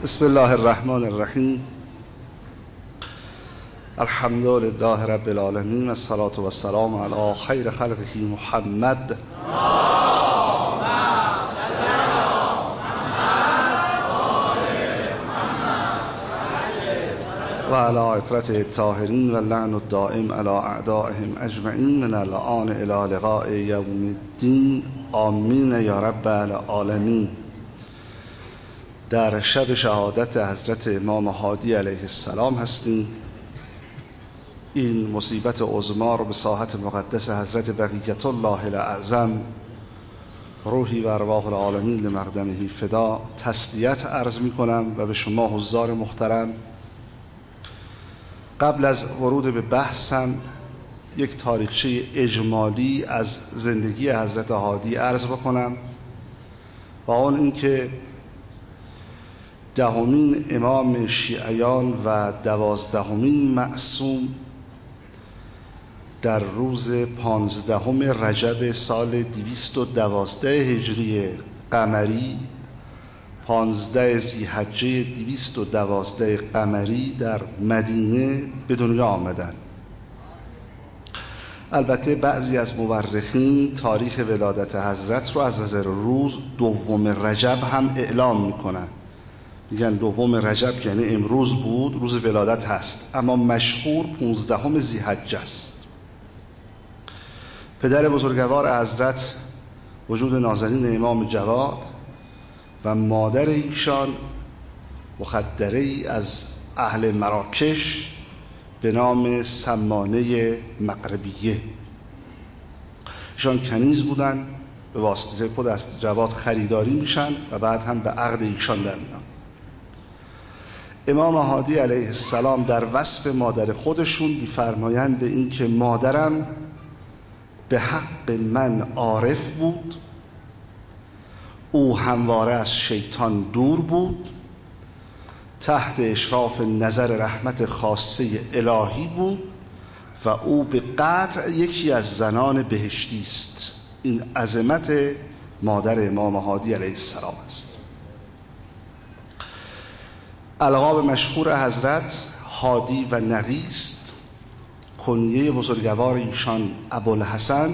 بسم الله الرحمن الرحیم. الحمد لله رب العالمین، الصلاة و السلام علی خیر خلقه محمد و علی عترته الطاهرین و اللعن الدائم علی اعدائهم اجمعین من الآن الی لقاء یوم الدین. آمین یا رب العالمین. در شب شهادت حضرت امام هادی علیه السلام هستیم. این مصیبت عظما رو به ساحت مقدس حضرت بقیت الله الاعظم روحی و ارواح العالمین لمقدمه فدا تسلیت عرض می کنم و به شما حضار محترم قبل از ورود به بحثم یک تاریخچه اجمالی از زندگی حضرت هادی عرض بکنم و آن اینکه دهمین امام شیعیان و 12مین معصوم در روز 15 رجب سال 212 هجری قمری 15 ذی‌حجه 212 قمری در مدینه به دنیا آمدند. البته بعضی از مورخین تاریخ ولادت حضرت رو از نظر روز 2 رجب هم اعلام میکنن، میگن 2 رجب یعنی امروز بود، روز ولادت هست، اما مشهور 15 ذی‌حجه است. پدر بزرگوار حضرت وجود نازنین امام جواد و مادر ایشان مخدره ای از اهل مراکش به نام سمانه مغربیه. ایشان کنیز بودن، به واسطه خود از جواد خریداری میشن و بعد هم به عقد ایشان در میان. امام هادی علیه السلام در وصف مادر خودشون می‌فرمایند به این که مادرم به حق من عارف بود، او همواره از شیطان دور بود، تحت اشراف نظر رحمت خاصه الهی بود و او به قطع یکی از زنان بهشتی است. این عظمت مادر امام هادی علیه السلام است. القاب مشهور حضرت هادی و نقی است. کنیه بزرگوار ایشان ابوالحسن.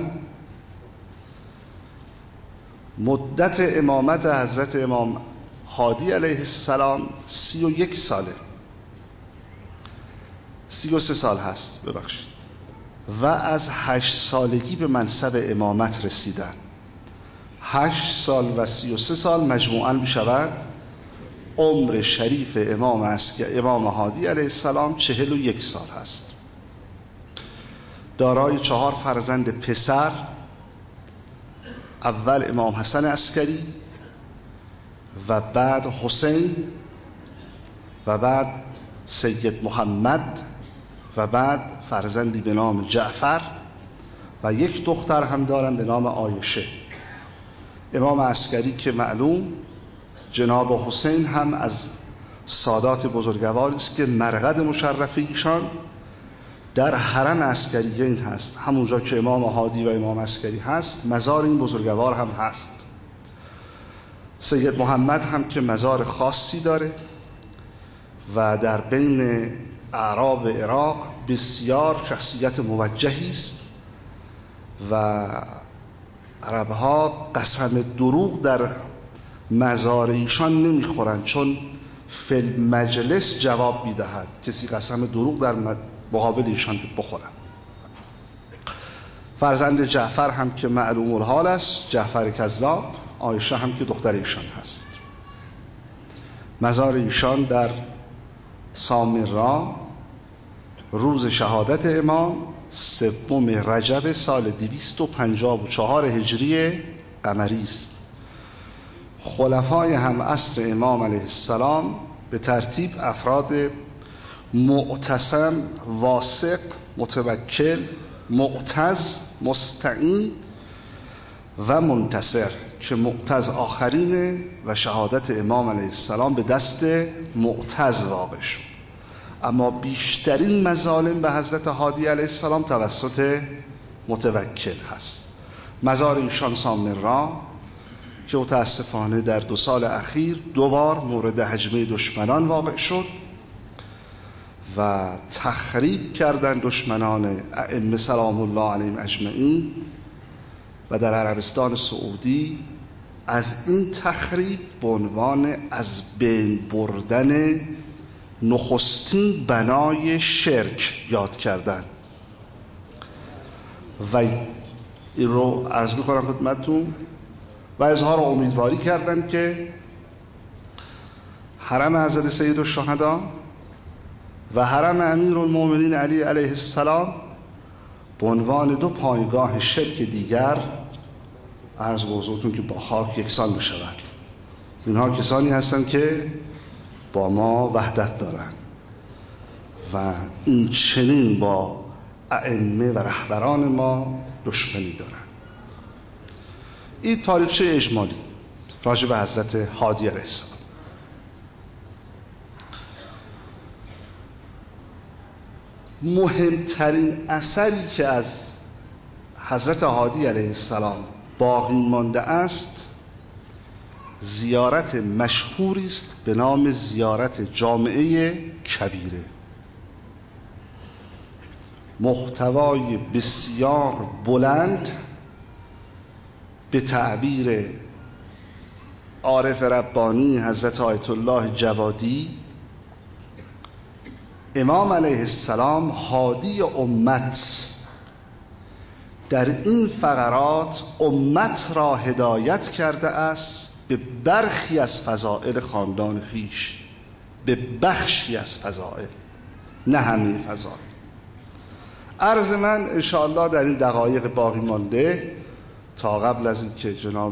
مدت امامت حضرت امام هادی علیه السلام 31 ساله، 33 سال هست ببخشید، و از 8 سالگی به منصب امامت رسیدن. 8 سال و 33 سال مجموعاً بشود عمر شریف امام هادی علیه السلام 41 سال هست. دارای 4 فرزند پسر، اول امام حسن عسکری و بعد حسین و بعد سید محمد و بعد فرزندی به نام جعفر و یک دختر هم دارن به نام عایشه. امام عسکری که معلوم، جناب حسین هم از سادات بزرگواری است که مرقد مشرف ایشان در حرم عسکریین هست. همونجا که امام هادی و امام عسکری هست مزار این بزرگوار هم هست. سید محمد هم که مزار خاصی داره و در بین اعراب عراق بسیار شخصیت موجهی است و عربها قسم دروغ در مزار ایشان نمیخورند، چون فی المجلس جواب میدهد کسی قسم دروغ در مقابل ایشان بخورند. فرزند جعفر هم که معلوم الحال است، جعفر کذاب. عایشه هم که دختر ایشان هست. مزار ایشان در سامرا روز شهادت امام 3 رجب سال 254 هجری قمری است. خلفای هم عصر امام علیه السلام به ترتیب افراد معتصم، واثق، متوکل، معتز، مستعین و منتصر، که معتز آخرینه و شهادت امام علیه السلام به دست معتز واقع شد. اما بیشترین مظالم به حضرت هادی علیه السلام توسط متوکل هست. مزار ایشان سامرا که متاسفانه در 2 سال اخیر 2 بار مورد هجمه دشمنان واقع شد و تخریب کردن دشمنان ائمه سلام الله علیهم اجمعین و در عربستان سعودی از این تخریب به عنوان از بین بردن نخستین بنای شرک یاد کردن و این رو عرض می‌کنم خدمتتون و اظهار امیدواری کردن که حرم حضرت سید الشهدا و حرم امیرالمومنین علی علیه السلام به عنوان 2 پایگاه شرک دیگر عرض به حضورتون که با خاک یکسان بشود. اینها کسانی هستند که با ما وحدت دارند و این چنین با ائمه و رهبران ما دشمنی دارند. این تاریخچه اجمالی راجع به حضرت هادی علیه السلام. مهمترین اثری که از حضرت هادی علیه السلام باقی مانده است زیارت مشهوری است به نام زیارت جامعه کبیره. محتوای بسیار بلند به تعبیر عارف ربانی حضرت آیت الله جوادی، امام علیه السلام هادی امت در این فقرات امت را هدایت کرده است به برخی از فضائل خاندان خویش، به بخشی از فضائل، نه همه فضائل. عرض من انشاءالله در این دقایق باقی مانده تا قبل از این که جناب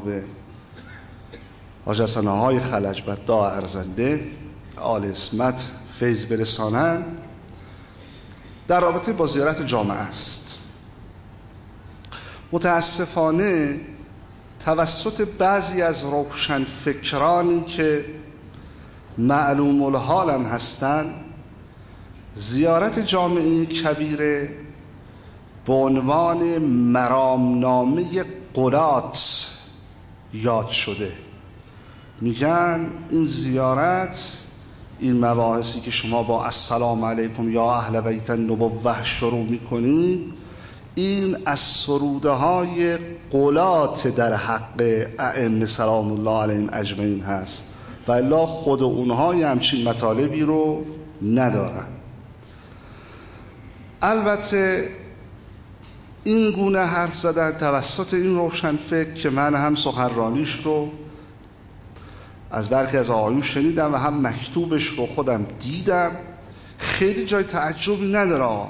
حاج حسن‌آقای خلج بداع ارزنده آل اسمت فیض برسانند در رابطه با زیارت جامعه است. متاسفانه توسط بعضی از روشنفکرانی که معلوم الحال هم هستند زیارت جامعه کبیره به عنوان مرامنامه قلات یاد شده. میگن این زیارت، این مباحثی که شما با السلام علیکم یا اهل بیت النبوه شروع میکنید، این از سروده های قلات در حق ائمه سلام الله علیهم اجمعین هست و الا خود اونها همچین مطالبی رو ندارن. البته این گونه حرف زدن توسط این روشنفکر که من هم سخنرانیش رو از برخی از آقایون شنیدم و هم مکتوبش رو خودم دیدم، خیلی جای تعجبی نداره.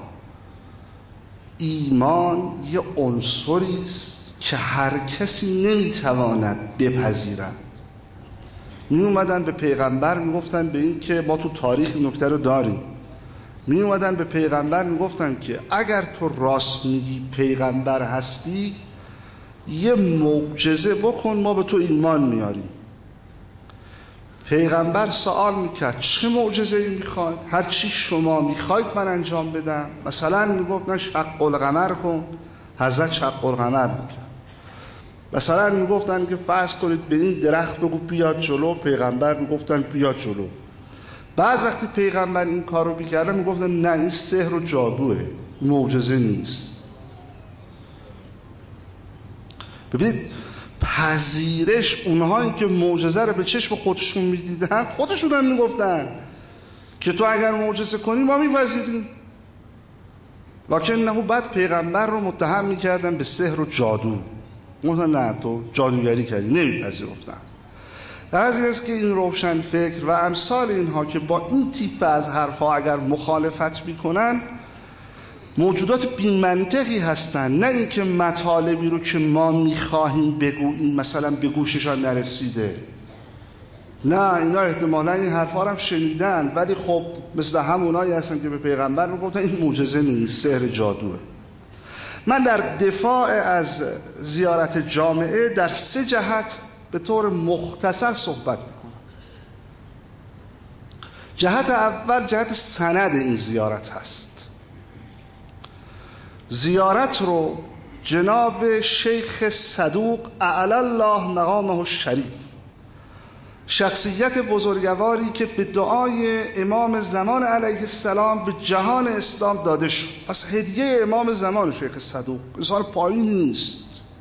ایمان یه عنصری است که هر کسی نمیتواند بپذیرد. می اومدن به پیغمبر میگفتن به این که ما تو تاریخ نکته رو داریم، می اومدن به پیغمبر میگفتن که اگر تو راست میگی پیغمبر هستی یه معجزه بکن ما به تو ایمان میاریم. پیغمبر سوال میکرد چه معجزه‌ای میخواید؟ هر چی شما میخواید من انجام بدم. مثلا میگفتن شق القمر کن، حضرت شق القمر میکرد. مثلا میگفتن که فرض کنید به این درخت بگو بیاد جلو، پیغمبر میگفتن بیاد جلو. بعد وقتی پیغمبر این کارو میکردن میگفتن نه این سحر و جادوه، معجزه نیست. ببینید پذیرش، اونهایی که معجزه رو به چشم خودشون میدیدن خودشون هم میگفتن که تو اگر معجزه کنی ما میپذیریم، لکن نه. بعد پیغمبر رو متهم میکردن به سحر و جادو، میگفتن نه تو جادوگری کردی، نمیپذیرفتن. در از این است که این روشن فکر و امثال اینها که با این تیپ از حرفا اگر مخالفت میکنن موجودات بی منطقی هستن، نه اینکه مطالبی رو که ما میخواهیم بگوییم مثلا به گوششان نرسیده. نه، اینا احتمالا این حرفا رو هم شنیدن ولی خب مثل همونایی هستن که به پیغمبر میگفتن این معجزه نیست، سحر جادوه. من در دفاع از زیارت جامعه در 3 جهت به طور مختصر صحبت میکنم. جهت اول جهت سند این زیارت هست. زیارت رو جناب شیخ صدوق اعلی الله مقامه الشریف، شخصیت بزرگواری که به دعای امام زمان علیه السلام به جهان اسلام داده شد. پس هدیه امام زمان شیخ صدوق انسان پایینی نیست.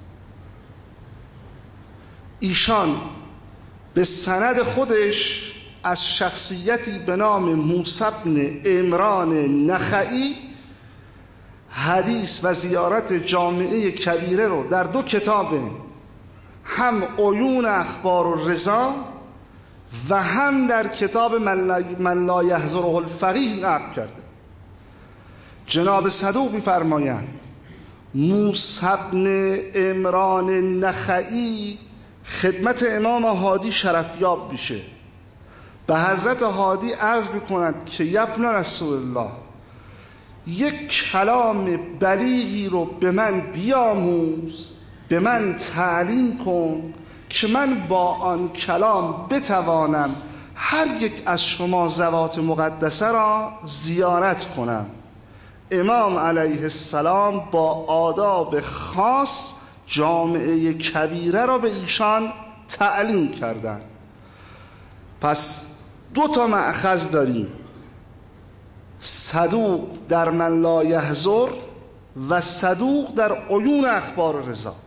ایشان به سند خودش از شخصیتی به نام موسی بن عمران نخعی حدیث و زیارت جامعه کبیره رو در 2 کتاب، هم عیون اخبار الرضا و هم در کتاب من لا یحضره الفقیه نقل کرده. جناب صدوق می‌فرمایند موسی بن عمران نخعی خدمت امام هادی شرفیاب میشه، به حضرت هادی عرض می‌کند که یبن رسول الله، یک کلام بلیغی رو به من بیاموز، به من تعلیم کن که من با آن کلام بتوانم هر یک از شما ذوات مقدسه را زیارت کنم. امام علیه السلام با آداب خاص جامعه کبیره را به ایشان تعلیم کردند. پس 2 مأخذ داریم، صدوق در من لا یحضر و صدوق در عیون اخبار رضا.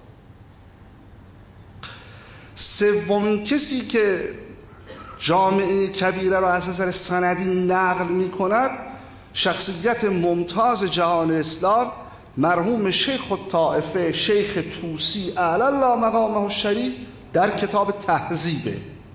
سومین کسی که جامعه کبیره را از نظر سندی نقل می کند شخصیت ممتاز جهان اسلام مرحوم شیخ الطائفه شیخ طوسی اعلی الله مقامه الشریف در کتاب تهذیبه.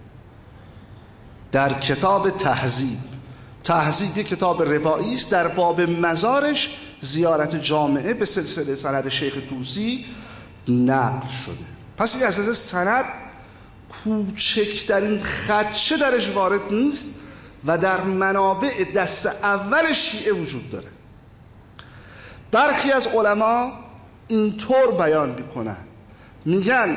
در کتاب تهذیب یک کتاب روایی است، در باب مزارش زیارت جامعه به سلسله سند شیخ طوسی نقل شده. پس این از نظر سند کوچکترین خدشه درش وارد نیست و در منابع دست اول شیعه وجود داره. برخی از علما اینطور بیان میکنن، میگن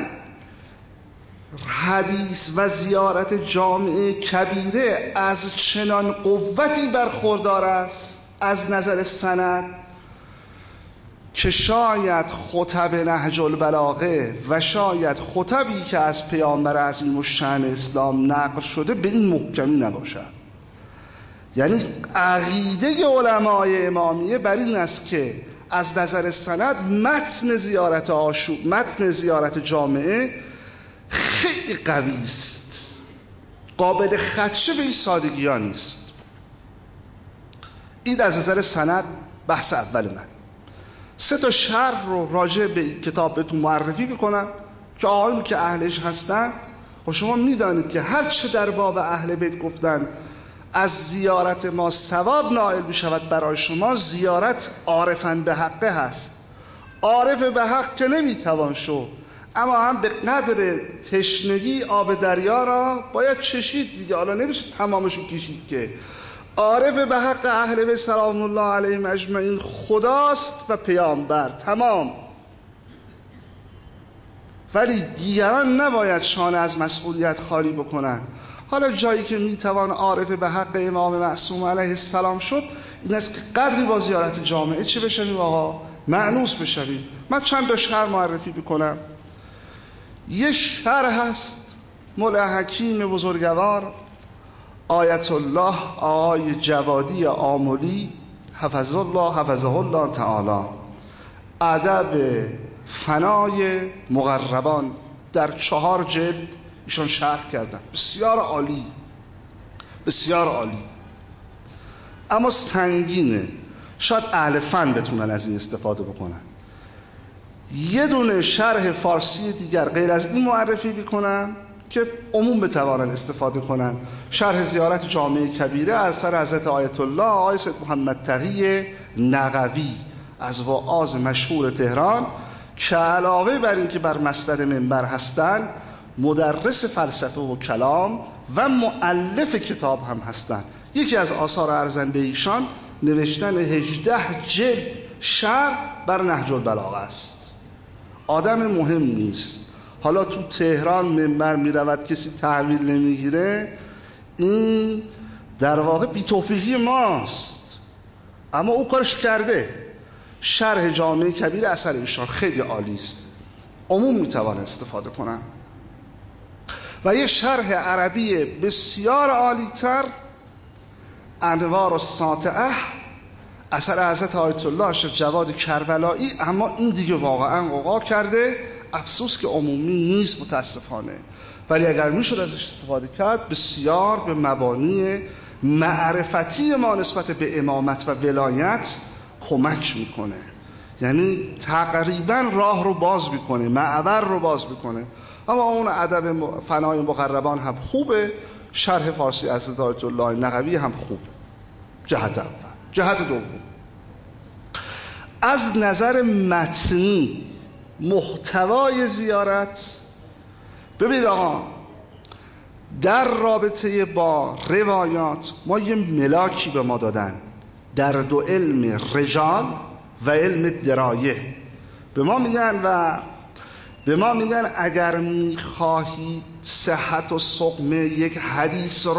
حدیث و زیارت جامعه کبیره از چنان قوتی برخوردار است از نظر سند که شاید خطب نهج البلاغه و شاید خطبی که از پیامبر عظیم الشأن اسلام نقل شده به این محکمی نباشد. یعنی عقیده علمای امامیه بر این است که از نظر سند متن زیارت جامعه خیلی قوی است، قابل خدشه به این سادگی ها نیست. این از نظر سند بحث اول من. 3 شرح رو راجع به کتاب بهتون معرفی میکنم که آقایون که اهلش هستن و شما میدانید که هر چه در باب اهل بیت گفتن از زیارت ما ثواب نائل بشود برای شما، زیارت عارفاً به حقه هست. عارف به حق که نمیتوان شد، اما هم به قدر تشنگی آب دریا را باید چشید دیگه، حالا نمیشه تمامشو کشید که. عارف به حق اهل بیت سلام الله علیهم اجمعین خداست و پیامبر، تمام. ولی دیگران نباید شانه از مسئولیت خالی بکنن. حالا جایی که میتوان عارف به حق امام معصوم علیه السلام شد این است که قدری با زیارت جامعه چه بشویم آقا؟ مأنوس بشویم. من چند شرح معرفی بکنم. یه شرح هست مولا حکیم بزرگوار آیت الله آقای جوادی آملی حفظه الله تعالی، ادب فنای مقربان، در 4 جلد ایشان شرح کردن. بسیار عالی، بسیار عالی، اما سنگینه. شاید اهل فن بتونن از این استفاده بکنن. یه دونه شرح فارسی دیگر غیر از این معرفی بکنم که عموم بتوانن استفاده کنن. شرح زیارت جامعه کبیره از سر حضرت آیت الله آقای سید محمد تقی نقوی از وعاظ مشهور تهران که علاوه بر این که بر مسند منبر هستند، مدرس فلسفه و کلام و مؤلف کتاب هم هستند. یکی از آثار ارزنده ایشان نوشتن 18 جلد شرح بر نهج البلاغه است. آدم مهم نیست. حالا تو تهران منبر میرود کسی تحویل نمیگیره، این در واقع بی توفیقی ماست، اما او کارش کرده. شرح جامع کبیر اثر ایشان خیلی عالی است، عموم میتوان استفاده کنن. و یه شرح عربی بسیار عالی تر، انوار الساطعه، اثر حضرت آیت الله شیخ جواد کربلایی، اما این دیگه واقعا قوقا کرده، افسوس که عمومی نیست متاسفانه، ولی اگر میشد ازش استفاده کرد بسیار به مبانی معرفتی ما نسبت به امامت و ولایت کمک میکنه. یعنی تقریبا راه رو باز میکنه، معبر رو باز میکنه. اما اون ادب فنای مقربان هم خوبه، شرح فارسی از آیت الله نقوی هم خوب. جهت اول. جهت دوم، از نظر متنی محتوای زیارت، ببینید آقا در رابطه با روایات ما یه ملاکی به ما دادن در دو علم رجال و علم درایه. به ما میگن اگر میخواهید صحت و سقم یک حدیث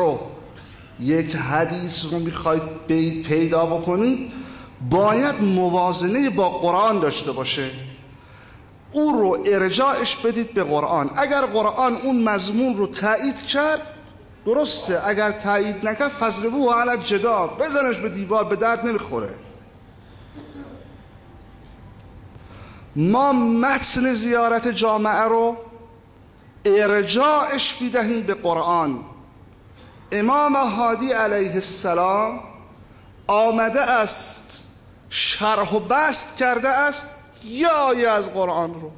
رو میخواید پیدا بکنید، باید موازنه با قرآن داشته باشه، او رو ارجاعش بدید به قرآن. اگر قرآن اون مضمون رو تایید کرد درسته، اگر تایید نکرد فضربوه علی الجدار، بزنش به دیوار، به درد نمیخوره. ما متن زیارت جامعه رو ارجاعش بیدهیم به قرآن. امام هادی علیه السلام آمده است شرح و بسط کرده است یه آیه از قرآن رو.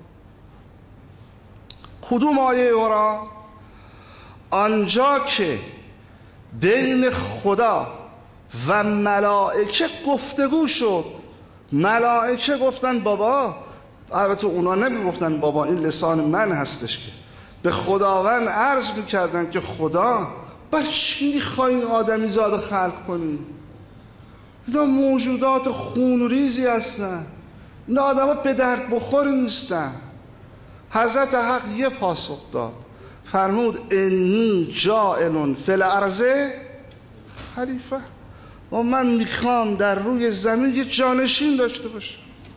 کدوم آیه قرآن؟ آنجا که بین خدا و ملائکه گفتگو شد، ملائکه گفتن بابا، البته اونا نمیگفتن بابا، این لسان من هستش، که به خداوند عرض میکردن که خدا برای چی میخوای این آدمی زاد خلق کنی؟ اینا موجودات خونریزی هستن، این آدم ها به درد بخوری نیستن. حضرت حق یه پاسخ داد، فرمود انی جاعل فی الارض خلیفه، و من میخوام در روی زمین یه جانشین داشته باشم.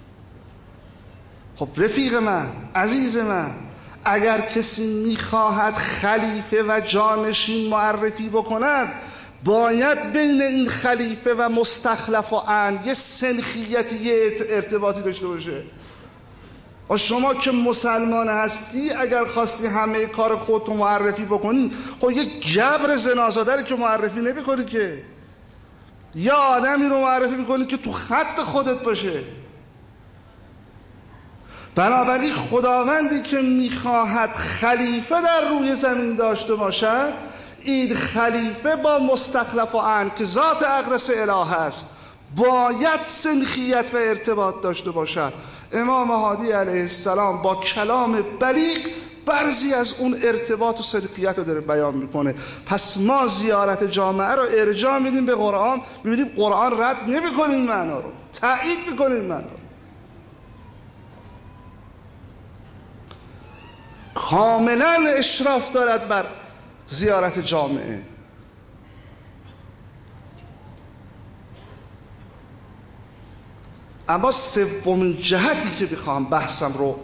خب رفیق من، عزیز من، اگر کسی میخواهد خلیفه و جانشین معرفی بکند، باید بین این خلیفه و مستخلف و ان یه سنخیتی، یه ارتباطی داشته باشه. و شما که مسلمان هستی اگر خواستی همه کار خودتو معرفی بکنی، خب یه گبر زنازاده که معرفی نمی کنی که، یا آدمی رو معرفی میکنی که تو خط خودت باشه. بنابراین خداوندی که میخواهد خلیفه در روی زمین داشته باشد، این خلیفه با مستخلف و ان که ذات اقدس اله است باید سنخیت و ارتباط داشته باشد. امام هادی علیه السلام با کلام بلیغ بعضی از اون ارتباط و سنخیت رو داره بیان میکنه. پس ما زیارت جامعه رو ارجاع میدیم به قرآن، میبینیم قرآن رد نمیکنه این معنا رو، تایید میکنه این معنا رو. کاملا اشراف دارد بر زیارت جامعه. اما سومین جهتی که بخوام بحثم رو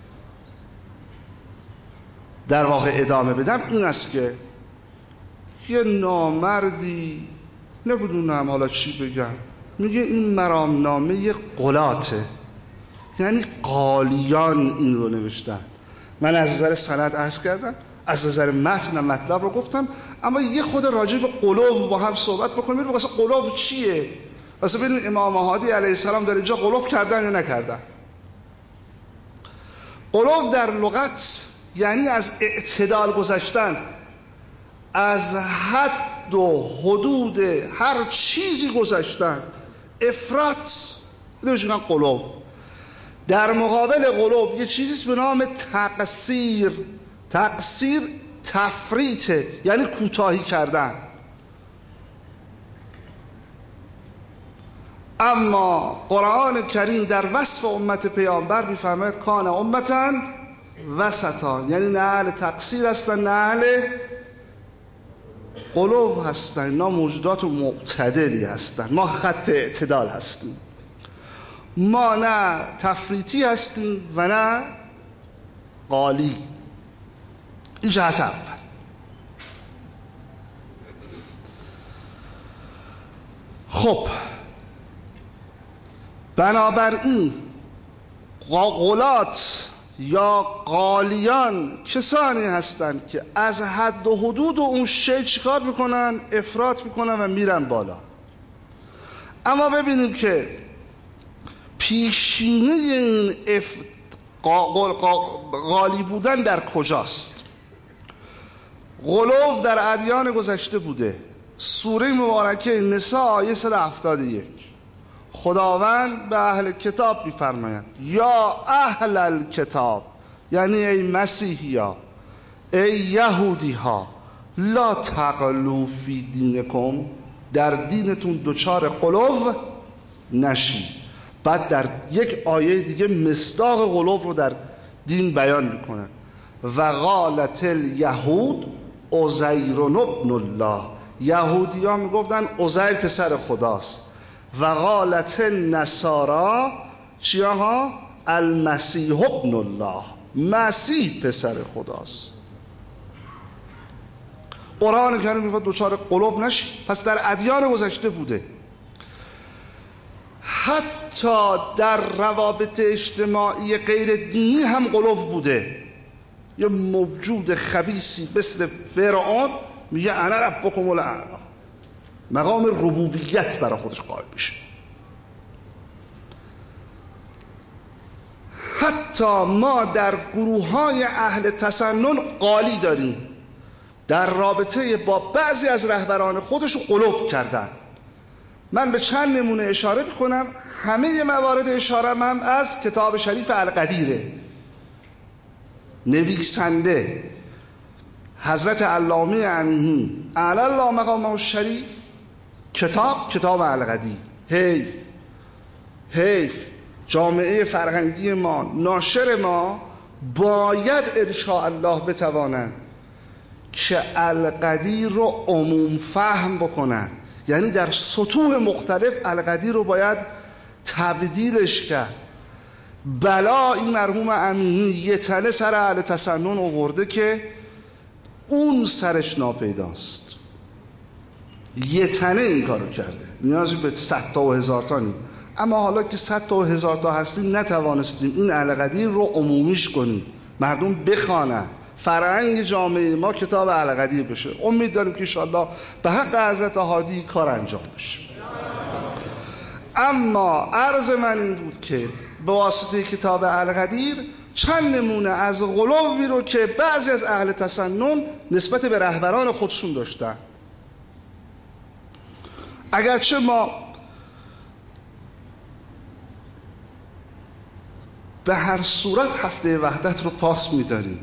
در واقع ادامه بدم این است که یه نامردی، نمیدونم حالا چی بگم، میگه این مرامنامه یه قلاته، یعنی قالیان این رو نوشتن. من از نظر سند عرض کردم، از نظر متن مطلب رو گفتم، اما یه خود راجع به قلوب با هم صحبت بکنیم. ببینیم مثلا قلوب چیه، مثلا ببینیم امام هادی علیه السلام در اینجا قلوب کردن یا نکردن. قلوب در لغت یعنی از اعتدال گذشتن، از حد و حدود هر چیزی گذشتن، افراط، اینو میگن قلوب. در مقابل قلوب یه چیزیست به نام تقصیر. تقصیر تفریطه، یعنی کوتاهی کردن. اما قرآن کریم در وصف امت پیامبر میفرماید کان امتا وسطا، یعنی نه اهل تقصیر هستن نه اهل قلوب هستن، اینا موجودات معتدلی هستن، ما خط اعتدال هستیم. ما نه تفریطی هستیم و نه قالی. این جهت اول. خب بنابراین غلات یا قالیان کسانی هستند که از حد و حدود اون شی چیکار میکنن؟ افراط میکنن و میرن بالا. اما ببینیم که پیشینه این قالی بودن در کجاست؟ غلو در ادیان گذشته بوده. سوره مبارکه نساء آیه 171 خداوند به اهل کتاب می‌فرماید یا اهل الکتاب، یعنی ای مسیحی ها، ای یهودی ها، لا تغلوا فی دینکم، در دینتون دچار غلو نشید. بعد در یک آیه دیگه مصداق غلو رو در دین بیان میکنند. و قالت الیهود عزیر ابن الله، یهودی ها میگفتن عزیر پسر خداست. و قالت النصارا چیا ها؟ المسیح ابن الله، مسیح پسر خداست. قرآن کریم میگه دوچار غلو نشید. پس در ادیان گذشته بوده. حتی در روابط اجتماعی غیر دینی هم غلو بوده. یه موجود خبیثی مثل فرعون میگه انا ربکم الاعلی، مقام ربوبیت برای خودش قائل میشه. حتی ما در گروه‌های اهل تسنن قالی داریم، در رابطه با بعضی از رهبران خودشون غلو کردن. من به چند نمونه اشاره میکنم. همه موارد اشارم هم از کتاب شریف القدیره. نویسنده حضرت علامه امینی اعلی الله مقامه الشریف، کتاب القدیر. حیف جامعه فرهنگی ما، ناشر ما باید انشاءالله بتوانند که القدیر رو عموم فهم بکنن. یعنی در سطوح مختلف القدیر رو باید تبدیلش کرد. بلا این مرحوم امینی یه تنه سر اهل تسنن آورده که اون سرش ناپیداست. یه تنه این کارو کرده، نیازی به 100 تا و 1000 تا نیم. اما حالا که 100 تا و 1000 تا هستیم نتوانستیم این القدیر رو عمومیش کنیم، مردم بخوانن، فرهنگ جامعه ما کتاب القدیر بشه. امید داریم که انشاءالله به حق حضرت هادی کار انجام بشه. اما عرض من این بود که به واسطه کتاب القدیر چند نمونه از غلوی رو که بعضی از اهل تسنن نسبت به رهبران خودشون داشتن. اگرچه ما به هر صورت هفته وحدت رو پاس میداریم،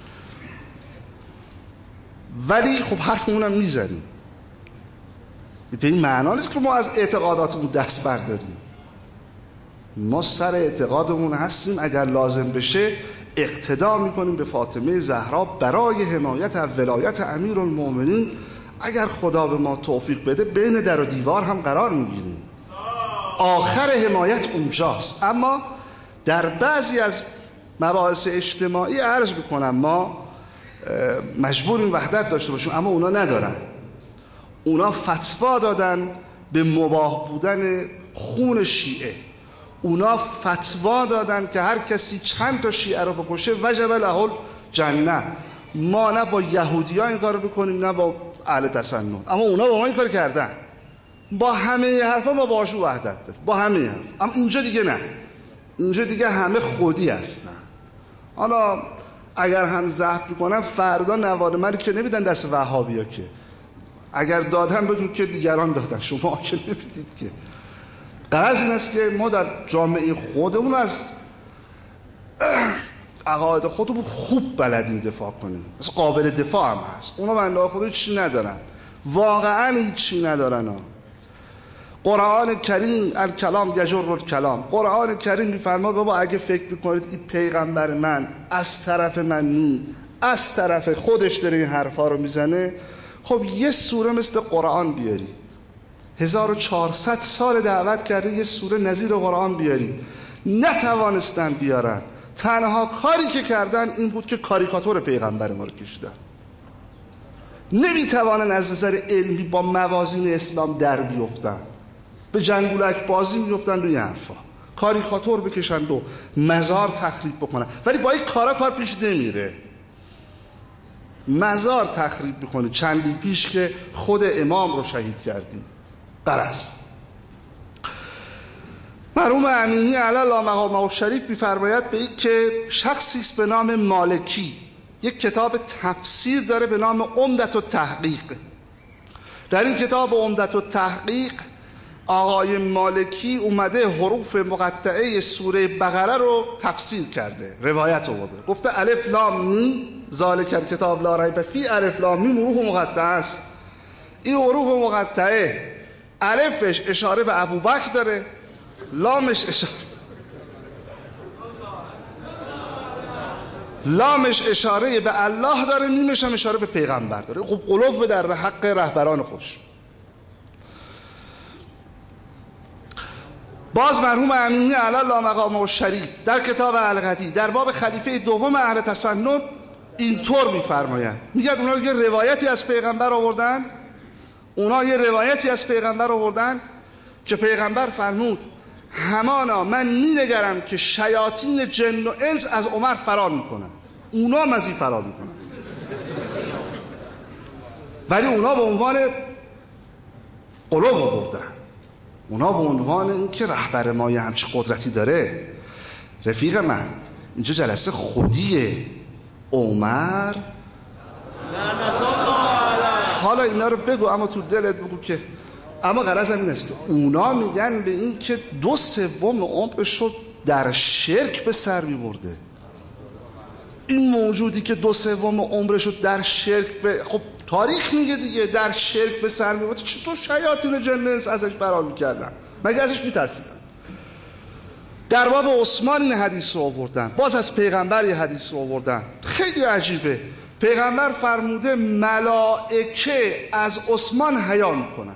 ولی خب حرفمون هم میزنیم. به این معنا نیست که ما از اعتقاداتمون دست برداریم. ما سر اعتقادمون هستیم. اگر لازم بشه اقتدا میکنیم به فاطمه زهرا برای حمایت از ولایت امیرالمومنین. اگر خدا به ما توفیق بده بین در و دیوار هم قرار میگیریم. آخر حمایت اونجاست. اما در بعضی از مباحث اجتماعی عرض میکنم ما مجبوریم وحدت داشته باشیم، اما اونا ندارن. اونا فتوا دادن به مباح بودن خون شیعه. اونا فتوا دادن که هر کسی چند تا شیعه رو بکشه وجب له الجنه. ما نه با یهودی ها این کار رو بکنیم نه با اهل تسنن، اما اونا با ما این کار کردن. با همه حرفا ما باشون وحدت داریم، با همه حرف. اما اینجا دیگه نه، اینجا دیگه همه خودی هستن. حالا اگر هم ضبط میکنن فردا نوار من که نمیدن دست وهابیا، که اگر دادن بدون که دیگران دادن، شما که نمیدید. که غرض این است که ما در جامعه خودمون از عقاید خودمون خوب بلدیم دفاع کنیم، از قابل دفاع هم هست. اونا بنده خدا چی ندارن، واقعا هیچی ندارن. قرآن کریم الکلام یجر الکلام، قرآن کریم میفرما بابا اگه فکر میکنید این پیغمبر من از طرف من نی، از طرف خودش داره این حرفا رو میزنه، خب یه سوره مثل قرآن بیارید. 1400 سال دعوت کرده یه سوره نظیر قرآن بیارید، نتوانستن بیارن. تنها کاری که کردن این بود که کاریکاتور پیغمبر ما رو کشیدن. نمیتوانن از نظر علمی با موازین اسلام در بیفتن، به جنگولک بازی میفتن روی حرفا، کاریکاتور بکشن و مزار تخریب بکنن. ولی با این کار پیش نمیره. مزار تخریب بکنه. چندی پیش که خود امام رو شهید کردید قرص. مرحوم امینی علی الله مقامه الشریف می‌فرماید به این که شخصی است به نام مالکی یک کتاب تفسیر داره به نام عمدة التحقیق. در این کتاب عمدة التحقیق آقای مالکی اومده حروف مقطعه سوره بقره رو تفسیر کرده، روایت آورده، گفته الف لام میم ذالک الکتاب لا ریب فیه، الف لام میم حروف مقطعه است. این حروف مقطعه الفش اشاره به ابوبکر داره، لامش اشاره به الله داره، میمش هم اشاره به پیغمبر داره. خب قلوف در حق رهبران خودش. باز مرحوم امینی علی الله مقامه الشریف در کتاب الغدی در باب خلیفه دوم اهل تسنن اینطور میفرمایند، میگن اونا یه روایتی از پیغمبر آوردن، که پیغمبر فرمود همانا من مینگرم که شیاطین جن و انس از عمر فرار میکنن، اونا هم از این فرار میکنن، ولی اونا به عنوان قلوب آوردن، اونا به عنوان این که رهبر ما یه همچه قدرتی داره. رفیق من اینجا جلسه خودیه، عمر حالا اینا رو بگو اما تو دلت بگو که اما غرضم این است که اونا میگن به این که 2/3 عمرش رو در شرک به سر میبرده. این موجودی که 2/3 عمرش رو در شرک خب تاریخ میگه دیگه در شرک به سر میبرده، چطور شیاطین جن انس ازش فرار میکردن؟ مگه ازش میترسیدن؟ در باب عثمان این حدیث رو آوردن، باز از پیغمبر یه حدیث رو آوردن، خیلی عجیبه. پیغمبر فرموده ملائکه از عثمان حیا میکنن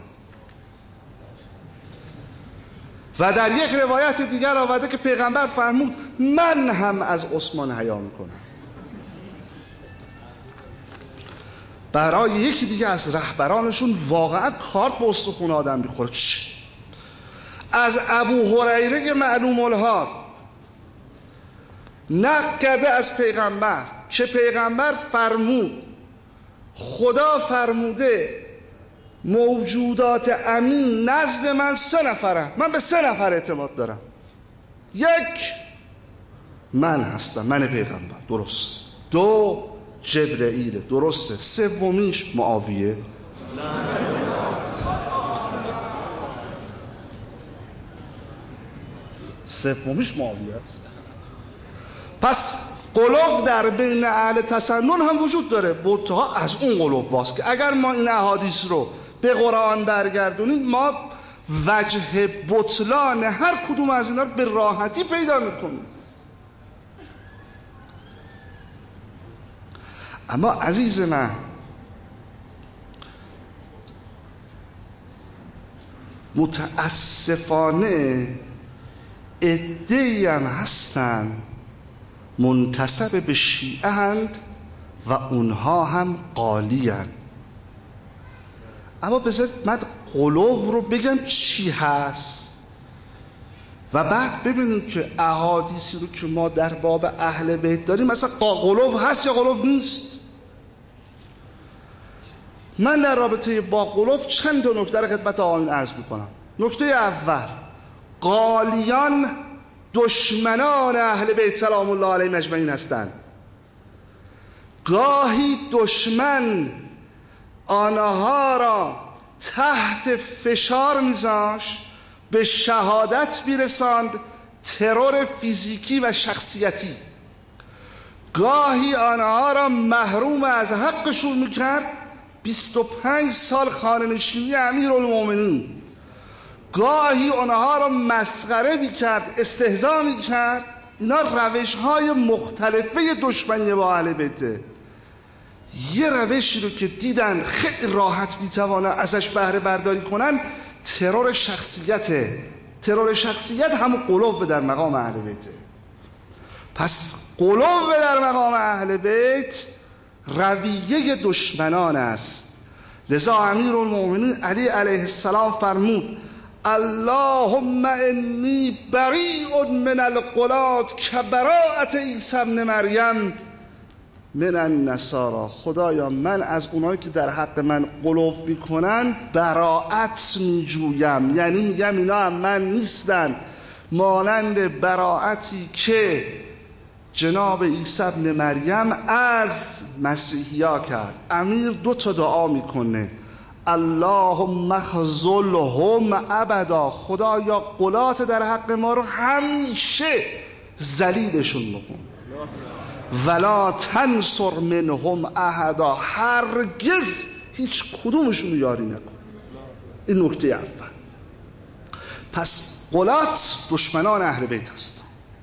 و در یک روایت دیگر آورده که پیغمبر فرمود من هم از عثمان حیا میکنم. برای یکی دیگه از رهبرانشون واقعا کارت به استخون آدم میخوره. از ابو هریره معلوم الحال نقل کرده از پیغمبر که پیغمبر فرمود خدا فرموده موجودات امین نزد من 3 نفره، من به 3 نفر اعتماد دارم. 1 من هستم، من پیغمبر، درست. 2 جبرئیل، درسته. 3 معاویه. معاویه است. پس قلوب در بین اهل تسنن هم وجود داره. بت‌ها از اون قلوب واست که اگر ما این احادیث رو به قرآن برگردونیم ما وجه بطلان هر کدوم از اینا رو به راحتی پیدا میکنیم. اما عزیز من متاسفانه عده‌ای هم هستن منتسب به شیعه هند و اونها هم قالی هند. اما بذارید من قلوب رو بگم چی هست و بعد ببینیم که احادیثی رو که ما در باب اهل بیت داریم مثلا قلوب هست یا قلوب نیست. من در رابطه با قلوب چند نکته رو خدمت آقایون عرض میکنم. نکته اول، قالیان دشمنان اهل بیت سلام الله علیهم اجمعین هستند. گاهی دشمن آنها را تحت فشار میذاشت، به شهادت میرساند، ترور فیزیکی و شخصیتی. گاهی آنها را محروم از حقشون میکرد، 25 سال خانه‌نشینی امیرالمومنین. گاهی آنها را مسخره میکرد، استهزا میکرد. اینا روش‌های مختلفه دشمنی با اهل بیته. یه روشی رو که دیدن خیلی راحت میتوانن ازش بهره برداری کنن، ترور شخصیت همون قلوب در مقام اهل بیته. پس قلوب در مقام اهل بیت رویه دشمنان است. لذا امیرالمؤمنین علی علیه السلام فرمود اللهم انی بریء من الغلاة کبراءة عیسی ابن مریم من النصارى. خدایا من از اونایی که در حق من غلو میکنن براءت میجویم، یعنی میگم اینا هم من نیستن، مانند براءتی که جناب عیسی ابن مریم از مسیحیا کرد. امیر 2 دعا میکنه اللهم اخذلهم ابدا، خدایا غلات در حق ما رو همیشه ذلیلشون بکن، ولا تنصر منهم احدا، هرگز هیچ کدومشون رو یاری نکن. این نکته اول. پس غلات دشمنان اهل بیت هستند.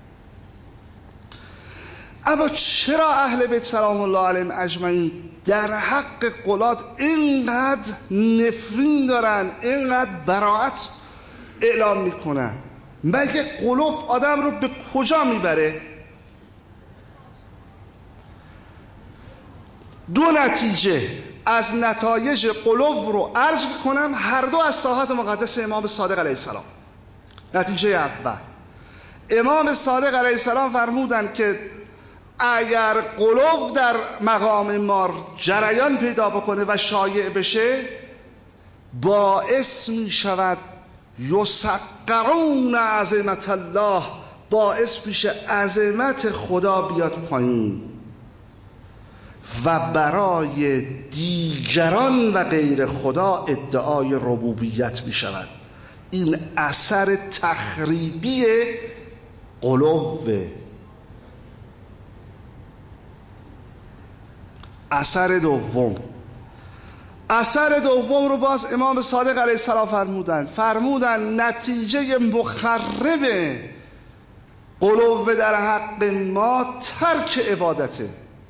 اما چرا اهل بیت سلام الله علیهم اجمعین در حق غلات اینقدر نفرین دارن، اینقدر براءت اعلام میکنن؟ مگه قلوب آدم رو به کجا میبره؟ 2 نتیجه از نتایج قلوب رو عرض میکنم، هر دو از ساحات مقدس امام صادق علیه السلام. نتیجه اول، امام صادق علیه السلام فرمودن که اگر قلوب در مقام ما جریان پیدا بکنه و شایع بشه، باعث می شود یسقرون عظمت الله، باعث میشه عظمت خدا بیاد پایین و برای دیگران و غیر خدا ادعای ربوبیت می شود. این اثر تخریبی قلوبه. اثر دوم رو باز امام صادق علیه السلام فرمودن نتیجه مخرب قلوب در حق ما ترک عبادته.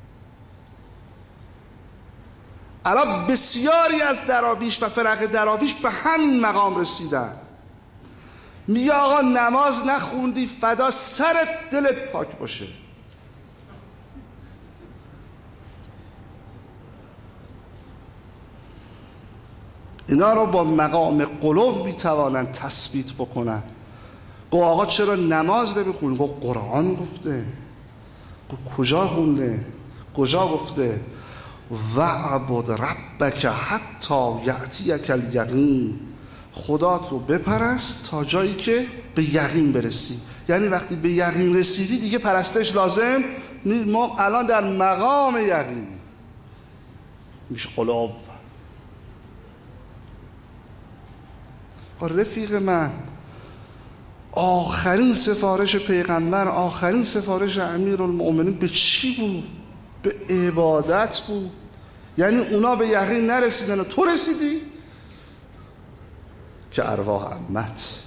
الان بسیاری از دراویش و فرق دراویش به همین مقام رسیدن. میگه آقا نماز نخوندی فدا سرت، دلت پاک باشه. اینا رو با مقام قلوب میتوانن تثبیت بکنن. گو آقا چرا نماز نمیخونی؟ گو قرآن گفته. گو کجا خونده؟ کجا گفته؟ وعبد ربک حتی یأتیک الیقین، خدات رو بپرست تا جایی که به یقین برسی. یعنی وقتی به یقین رسیدی دیگه پرستش لازم نیست. ما الان در مقام یقین میشه قلوب. رفیق من، آخرین سفارش پیغمبر، آخرین سفارش امیرالمؤمنین به چی بود؟ به عبادت بود. یعنی اونا به یقین نرسیدن و تو رسیدی که ارواح امت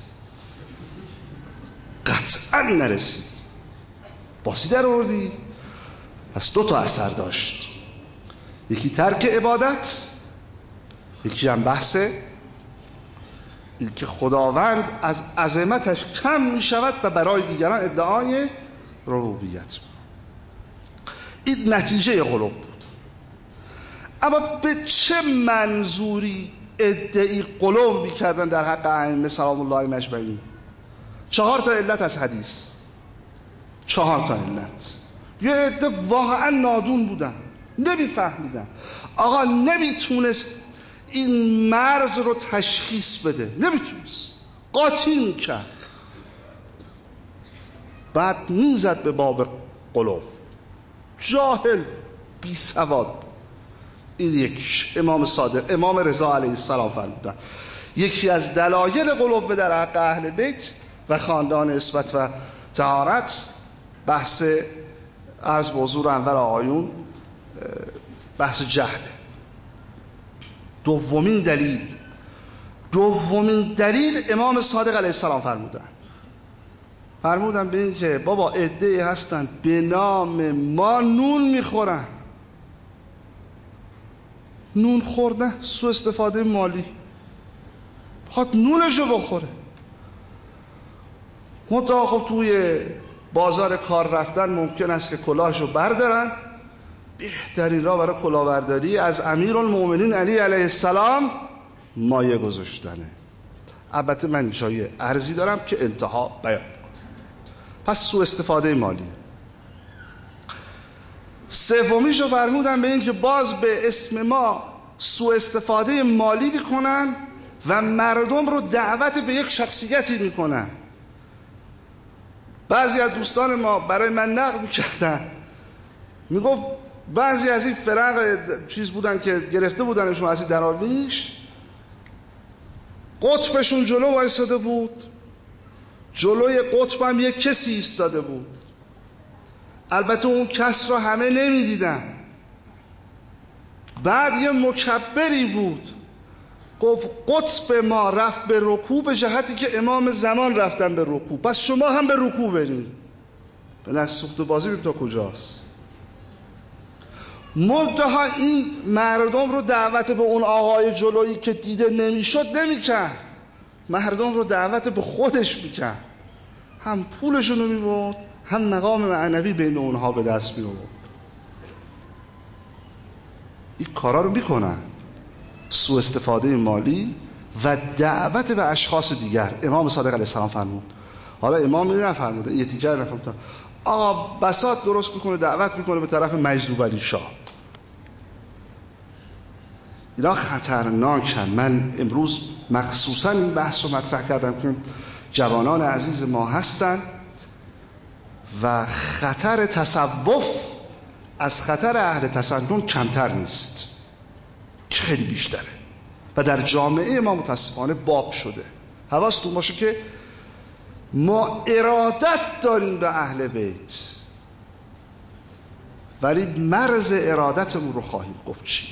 قطعا نرسیدی، باسی در آوردی. پس 2 اثر داشت، یکی ترک عبادت، یکی هم بحث این که خداوند از عظمتش کم می شود و برای دیگران ادعای ربوبیت. این نتیجه قلوب بود. اما به چه منظوری ادعای قلوب می کردن در حق ائمه سلام الله علیهم اجمعین؟ 4 علت از حدیث. 4 علت. یه عده واقعا نادون بودن، نمیفهمیدن. آقا نمیتونست این مرز رو تشخیص بده، نمیتونست، قاطی میکرد. بعد میزد به باب قلوب. جاهل، بی سواد. این یک امام صادق، امام رضا علیه السلام فرمودن یکی از دلایل قلوب در حق اهل بیت و خاندان اسمت و طهارت بحث عرض به حضور انور آقایون بحث جهله. دومین دلیل امام صادق علیه السلام فرمودن به این که بابا عده‌ای هستن به نام ما نون میخورن. نون خوردن، سوء استفاده مالی. خواهد نونشو بخوره. منتها خب توی بازار کار رفتن ممکن است که کلاهشو بردارن. بهترین راه برای کلاهبرداری از امیرالمومنین علی علیه السلام مایه گذاشتنه. البته من اینجا عرضی دارم که انتها بیان کنم. پس سوء استفاده مالی. سومیشو فرمودن به این که باز به اسم ما سوء استفاده مالی میکنن و مردم رو دعوت به یک شخصیتی میکنن. بعضی از دوستان ما برای من نقل میکردن، میگفت بعضی از این فرق چیز بودن که گرفته بودنشون از این دراویش، قطبشون جلو وایساده بود، جلوی قطب هم یک کسی ایستاده بود. البته اون کس رو همه نمیدیدن. بعد یه مکبری بود گفت قطب ما رفت به رکوع به جهتی که امام زمان رفتن به رکوع، پس شما هم به رکوع برین. به دست سوخت بازی بیم تا کجاست. منتها این مردم رو دعوت به اون آقای جلویی که دیده نمیشد نمیکرد، مردم رو دعوت به خودش میکرد. هم پولشون رو میبرد، هم مقام معنوی بین اونها به دست می‌آورد. این کارا رو میکنن. سوء استفاده مالی و دعوت به اشخاص دیگر. امام صادق علیه السلام فرمود، حالا امام اینو نفرموده، یه دیگر نفرموده، آقا بساط درست میکنه، دعوت میکنه به طرف مجذوب علی شاه. اینا خطرناکن. من امروز مخصوصا این بحث رو مطرح کردم که جوانان عزیز ما هستن و خطر تصوف از خطر اهل تسنن کمتر نیست، که خیلی بیشتره و در جامعه ما متاسفانه باب شده. حواستون باشه که ما ارادت داریم به اهل بیت، ولی مرز ارادتمون رو خواهیم گفت چیه.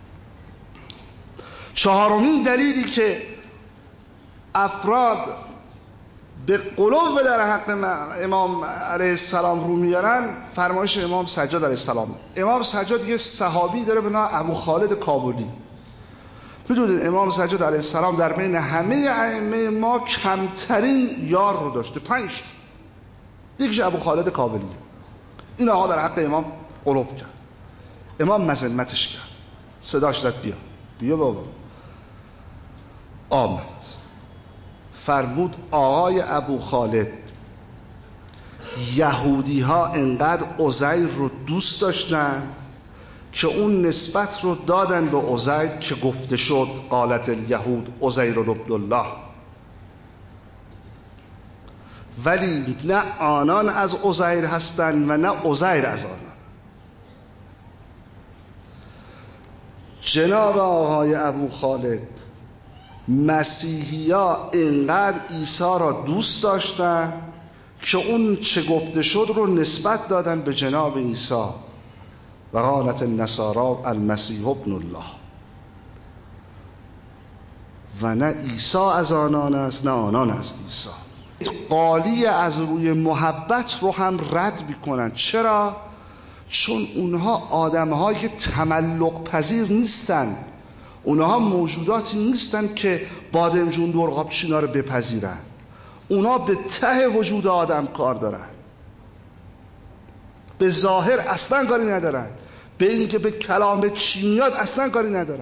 چهارمین دلیلی که افراد به قلوب در حق امام علیه السلام رو میارن، فرمایش امام سجاد علیه السلام. امام سجاد یه صحابی داره به نام ابو خالد کابلی. میدونید امام سجاد علیه السلام در بین همه ائمه ما کمترین یار رو داشته، 5 تا. یکیش ابو خالد کابلی. این آقا در حق امام قلوب کرد. امام مذمتش کرد، صداش داد بیا بابا. آمد فرمود آقای ابو خالد، یهودی ها انقدر عزیر رو دوست داشتن که اون نسبت رو دادن به عزیر که گفته شد قالت الیهود عزیر ابن الله، ولی نه آنان از عزیر هستن و نه عزیر از آنان. جناب آقای ابو خالد، مسیحی ها اینقدر عیسی را دوست داشتن که اون چه گفته شد رو نسبت دادن به جناب عیسی. و قالت النصارى المسیح ابن الله، و نه عیسی از آنان است نه آنان از عیسی. قالی از روی محبت رو هم رد میکنن. چرا؟ چون اونها آدم‌های تملق پذیر نیستن. اونها موجوداتی نیستن که بادمجون درقابچینا رو بپذیرن. اونها به ته وجود آدم کار دارن، به ظاهر اصلا کاری ندارن، به اینکه به کلام چی میاد اصلا کاری ندارن.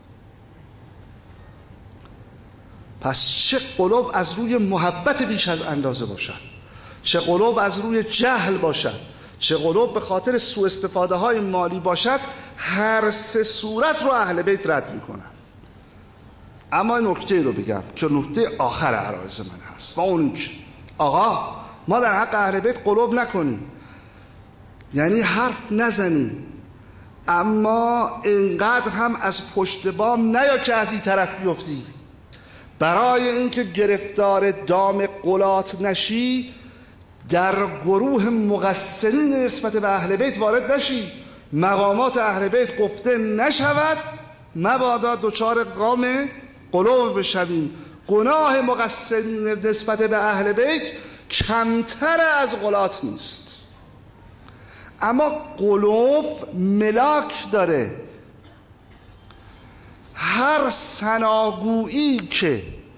پس چه قلوب از روی محبت بیش از اندازه باشد، چه قلوب از روی جهل باشد، چه قلوب به خاطر سوء استفاده های مالی باشد، هر سه صورت رو اهل بیت رد میکنن. اما نکته رو بگم که نکته آخر عرایض من هست و اون که آقا ما در حق اهل بیت قلوب نکنیم، یعنی حرف نزنیم، اما اینقدر هم از پشت بام نیا که از این طرف بیفتی. برای اینکه گرفتار دام قلات نشی، در گروه مقصرین نسبت به اهل بیت وارد نشی. مقامات اهل بیت گفته نشود، مبادا دچار قام قلوب بشویم. گناه مقصرین نسبت به اهل بیت کمتر از قلات نیست، اما قلوب ملاک داره. هر ثناگویی که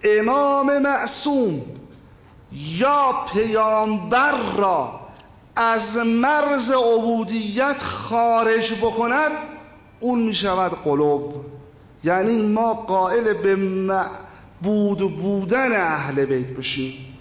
امام معصوم یا پیامبر را از مرز عبودیت خارج بکند، اون می شود غلو. یعنی ما قائل به معبود بودن اهل بیت بشیم.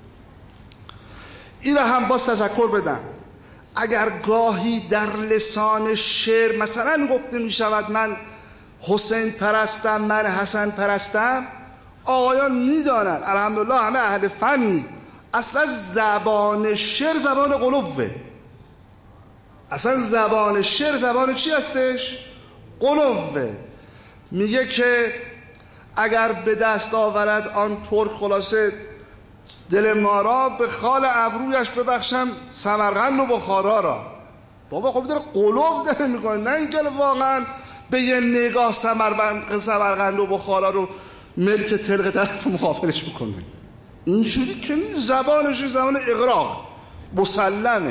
این را هم باز تذکر بدم، اگر گاهی در لسان شعر مثلا گفته می شود من حسین پرستم، من حسن پرستم، آقایان می دانند الحمدلله همه اهل فنی، اصلا زبان شعر زبان قلوبه. اصلا زبان شعر زبان چی هستش؟ قلوبه. میگه که اگر به دست آورد آن ترک خلاصه دل ما را، به خال ابرویش ببخشم سمرقند و بخارا را. بابا خب داره قلوب داره میکنه، نه اینکه واقعا به یه نگاه سمرقند و بخارا رو ملک تلق طرف مقابلش میکنه. اینجوری که نیست، زبانش زبان اغراق مسلمه.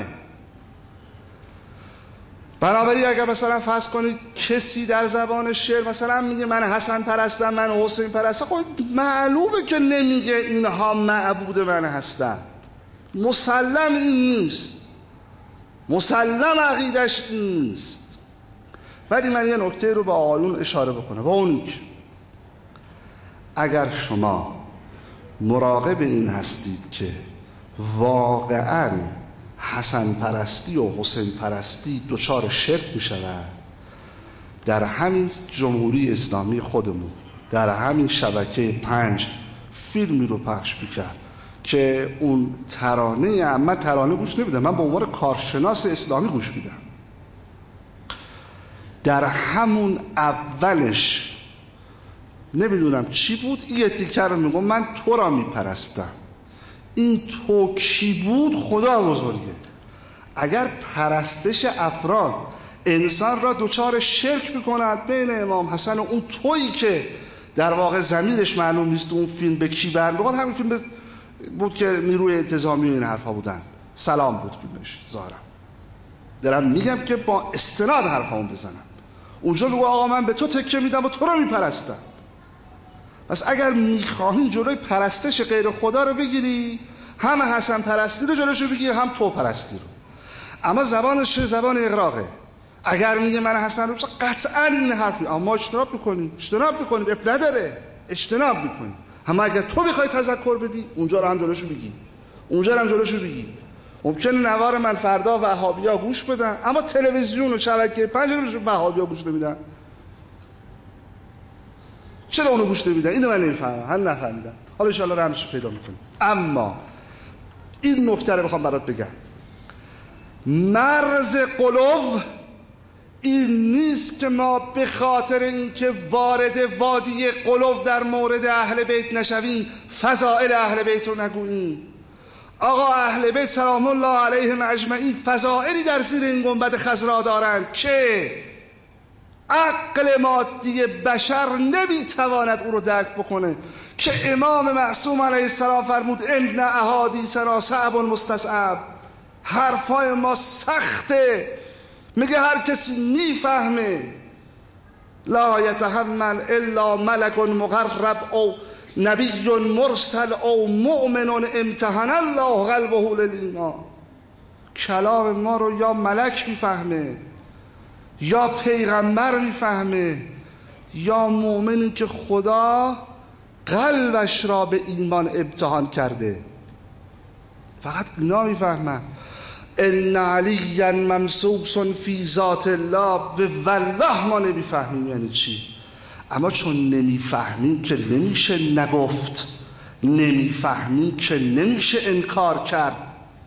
بنابراین اگر مثلا فرض کنید کسی در زبان شعر مثلا میگه من حسن پرستم، من حسین پرستم، خب معلومه که نمیگه اینها معبود من هستن. مسلم این نیست، مسلم عقیدش این نیست. ولی من یه نکته رو به آقایون اشاره بکنم و اون که اگر شما مراقب این هستید که واقعاً حسن پرستی و حسین پرستی دچار شرک می شود، در همین جمهوری اسلامی خودمون در همین شبکه 5 فیلمی رو پخش میکرد که اون ترانه، من ترانه گوش نمیدم، من به عنوان کارشناس اسلامی گوش میدم، در همون اولش نمیدونم چی بود، این تیکه رو میگم من تو را میپرستم. این تو کی بود؟ خدا بزرگه. اگر پرستش افراد انسان را دچار شرک میکند بین امام حسن و اون تویی که در واقع ضمیرش معلوم نیست اون فیلم به کی برمیخورد، همین فیلم بود که نیروی انتظامی و این حرفا بودن، سلام بود فیلمش ظاهرا، دارم میگم که با استناد حرفامو بزنم. اونجا بگو آقا من به تو تکیه میدم و تو رو میپرستم. پس اگر میخواهی جلوی پرستش غیر خدا رو بگیری، هم حسن پرستی رو جلوشو بگیری، هم تو پرستی رو. اما زبانش زبان اغراقه. اگر میگه من حسن رو، قطعا این حرفی، اما اجتناب میکنیم اب نداره، اجتناب میکنیم. اما اگر تو بخوای تذکر بدی، اونجا رو هم جلوشو بگی. ممکنه نوار من فردا وهابیا گوش بدن، اما تلویزیون و شبکه 5 رو وهابیا گوش نمیدن. چرا اونو گوش نمیدن؟ اینو من نمیفهمم، هم نفهمیدم. حالا ان شاء الله رمزش پیدا میکنیم. اما این نکته رو میخوام برات بگم، مرز قلوب این نیست که ما به خاطر اینکه وارد وادی قلوب در مورد اهل بیت نشویم فضائل اهل بیت رو نگوییم. آقا اهل بیت سلام الله علیهم اجمعین فضائلی در زیر این گنبد خضرا دارند که عقل مادی بشر نمیتواند او رو درک بکنه، که امام معصوم علیه السلام فرمود ان احادیثنا صعب مستصعب، حرفای ما سخته، میگه هر کسی میفهمه، لا یتحمل الا ملک مقرب او نبی مرسل او مؤمن امتحن الله قلبه للایمان. کلام ما رو یا ملک میفهمه، یا پیغمبر میفهمه، یا مؤمنی که خدا قلبش را به ایمان امتحان کرده. فقط اینا میفهمن. ان علی ممسوس فی ذات الله، به والله ما نمیفهمیم یعنی چی. اما چون نمیفهمیم که نمیشه نگفت، نمیفهمیم که نمیشه انکار کرد.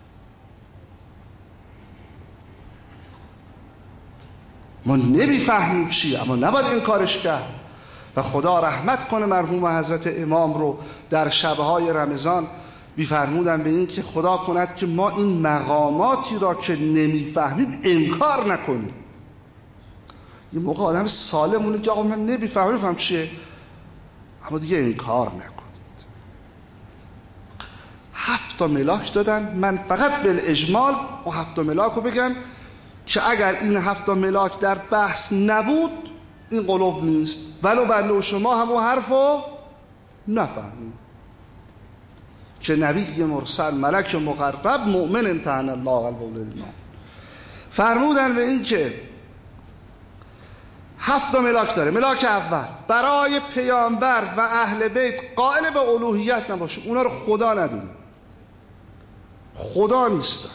ما نمیفهمیم چی، اما نباید انکارش کرد. و خدا رحمت کنه مرحوم حضرت امام رو، در شبهای رمضان بیفرمودن به این که خدا کند که ما این مقاماتی را که نمیفهمیم انکار نکنیم. یه موقع آدم سالمونه که آقا من نمیفهمم چیه، اما دیگه انکار نکنید. 7 ملاک دادن، من فقط بالاجمال و 7 ملاک رو بگم که اگر این 7 ملاک در بحث نبود این قلوب نیست. ولو بنده و شما همون حرفو نفهمید که نبی مرسل، ملک مقرب، مؤمن امتحن الله الولد. فرمودن به این که 7 ملاک داره. ملاک اول برای پیامبر و اهل بیت قائل به الوهیت نباشه، اونا رو خدا ندونه، خدا نیستن.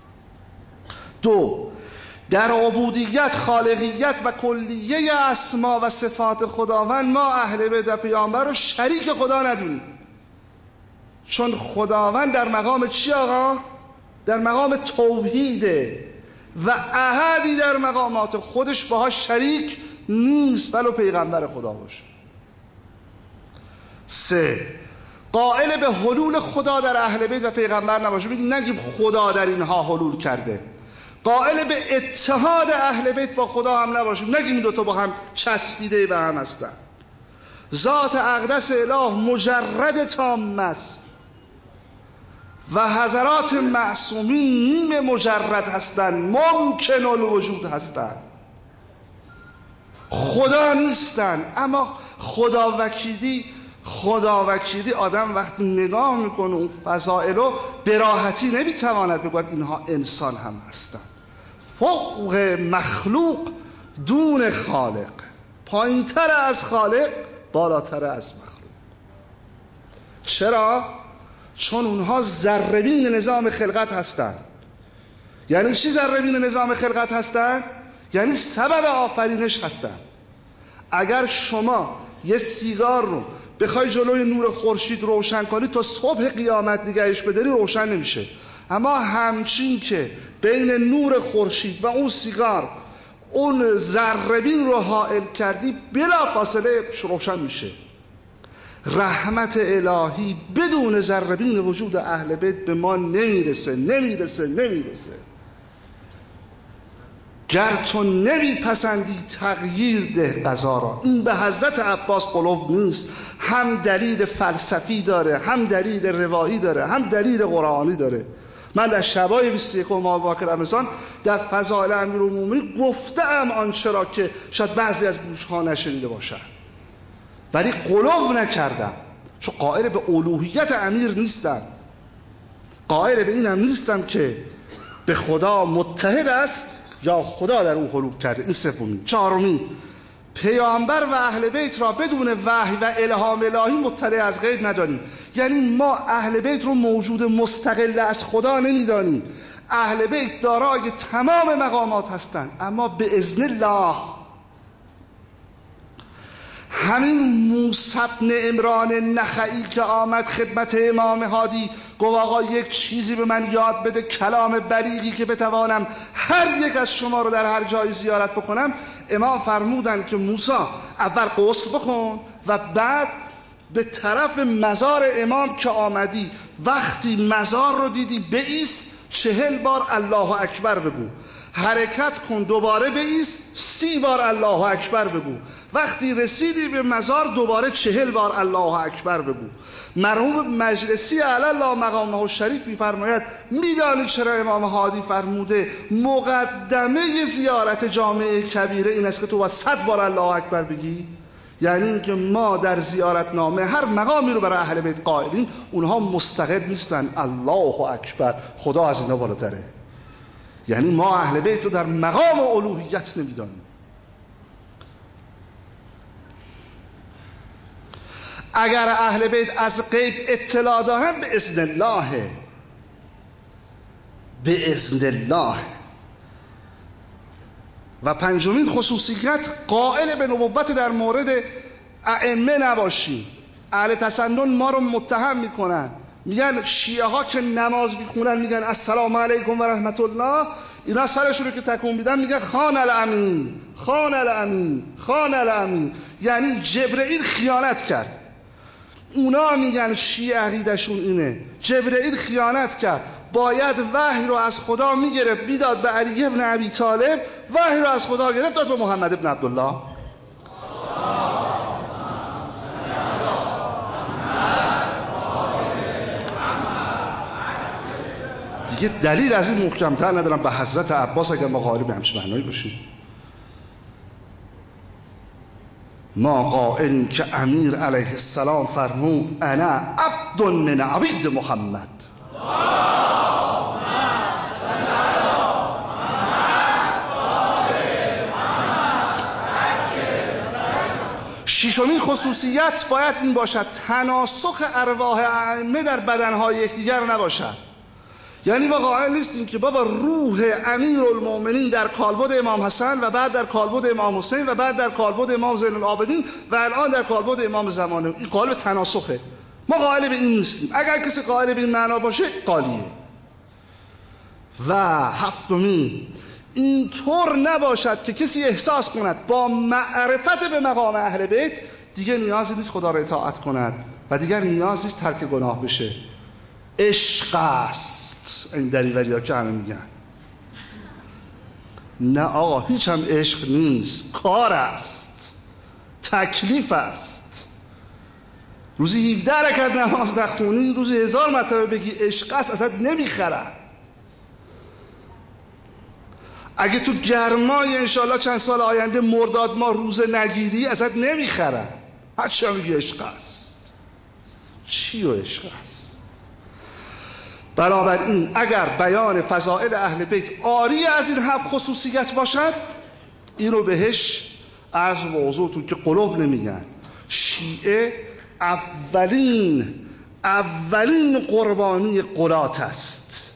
2 در عبودیت، خالقیت و کلیه اسما و صفات خداوند ما اهل بیت و پیامبر رو شریک خدا ندونیم، چون خداوند در مقام چی آقا؟ در مقام توحیده و احدی در مقامات خودش باهاش شریک نیست ولو پیغمبر خدا باشه. 3 قائل به حلول خدا در اهل بیت و پیغمبر نباشه، نگیم خدا در اینها حلول کرده. قائل به اتحاد اهل بیت با خدا هم نباشیم، نگیم این دوتا با هم چسبیده به هم هستن. ذات اقدس اله مجرد تام است و حضرات معصومین نیم مجرد هستند، ممکن الوجود هستند، خدا نیستن. اما خدا وکیلی آدم وقتی نگاه میکنه اون فضائل رو به راحتی نمیتواند بگوید اینها انسان هم هستن. فوق مخلوق دون خالق، پایینتر از خالق بالاتر از مخلوق. چرا؟ چون اونها ذره‌بین نظام خلقت هستن. یعنی چی ذره‌بین نظام خلقت هستن؟ یعنی سبب آفرینش هستن. اگر شما یه سیگار رو بخوای جلوی نور خورشید روشن کنی تا صبح قیامت نگهش بداری روشن نمیشه، اما همچین که بین نور خورشید و اون سیگار اون ذره‌بین رو حائل کردی بلافاصله روشن میشه. رحمت الهی بدون ذره‌بین وجود اهل بیت به ما نمیرسه. گر تو نمیپسندی تغییر ده قضا را. این به حضرت عباس قلوب نیست، هم دلیل فلسفی داره، هم دلیل روایی داره، هم دلیل قرآنی داره. من در شبای 21 ماه باکر رمضان در فضائل امیرالمومنین گفتم آنچه را که شاید بعضی از گوش‌ها نشنیده باشن، ولی قلوب نکردم، چون قائل به الوهیت امیر نیستم، قائل به اینم نیستم که به خدا متحد است یا خدا در اون حلول کرده. این سومی. 4 پیامبر و اهل بیت را بدون وحی و الهام الهی مطلع از غیب ندانیم. یعنی ما اهل بیت رو موجود مستقل از خدا نمیدانیم. اهل بیت دارای تمام مقامات هستند، اما به اذن الله. همین موسی بن عمران نخعی که آمد خدمت امام هادی گفت آقا یک چیزی به من یاد بده، کلام بلیغی که بتوانم هر یک از شما رو در هر جای زیارت بکنم. امام فرمودن که موسی اول غسل بکن و بعد به طرف مزار امام که آمدی وقتی مزار رو دیدی بایست 40 بار الله اکبر بگو، حرکت کن دوباره بایست 30 بار الله اکبر بگو، وقتی رسیدی به مزار دوباره 40 بار الله اکبر بگو. مرحوم مجلسی علی الله مقامه شریف می‌فرماید میدانی چرا امام هادی فرموده مقدمه زیارت جامع کبیره این است که تو باید 100 بار الله اکبر بگی؟ یعنی اینکه ما در زیارت نامه هر مقامی رو برای اهل بیت قائلیم، اونها مستقل نیستن. الله اکبر، خدا از اینا بالاتره. یعنی ما اهل بیت رو در مقام الوهیت نمیدانیم. اگر اهل بیت از غیب اطلاع دارن به اذن الله، به اذن الله. و 5 خصوصیت قائل به نبوت در مورد ائمه نباشیم. اهل تسنن ما رو متهم میکنن، میگن شیعه ها که نماز میخونن میگن السلام علیکم و رحمت الله، اینا سرشون رو که تکون میدن میگن خان الامین، خان الامین، خان الامین، یعنی جبرئیل خیانت کرد. اونا میگن شیعه عقیدشون اینه، جبرئیل خیانت کرد، باید وحی رو از خدا میگرفت میداد به علی ابن ابی طالب، وحی رو از خدا گرفت داد به محمد ابن عبدالله. دیگه دلیل از این محکمتر ندارم به حضرت عباس اگر ما قائل به همچین معنایی باشیم. ما قائلیم که امیر علیه السلام فرمود انا عبد من عبید محمد. ششمین خصوصیت باید این باشد تناسخ ارواح ائمه در بدنهای یکدیگر نباشد. یعنی ما قائل نیستیم که بابا روح امیرالمومنین در کالبد امام حسن و بعد در کالبد امام حسین و بعد در کالبد امام زین العابدین و الان در کالبد امام زمانه. این قالب تناسخه. ما قائل به این نیستیم. اگر کسی قائل به این معنا باشه قالیه. و هفتمین اینطور نباشد که کسی احساس کند با معرفت به مقام اهل بیت دیگه نیازی نیست خدا را اطاعت کند و دیگر نیاز نیست ترک گناه بشه. عشق است این دریوری ها که همه میگن. نه آقا، هیچ هم عشق نیست، کار است، تکلیف است. روزی 17 رکعت نماز نخونی، روزی 1000 مرتبه بگی عشق است، اصلا نمیخرن. اگه تو گرمای انشالله چند سال آینده مرداد ما روزه نگیری، اصلا نمیخرن. هرچی هم میگی عشق است. چی و عشق است؟ بنابراین اگر بیان فضائل اهل بیت عاری از این 7 خصوصیت باشد، این رو بهش عرض و حضورتون که قلوب نمیگن. شیعه اولین قربانی قلات است.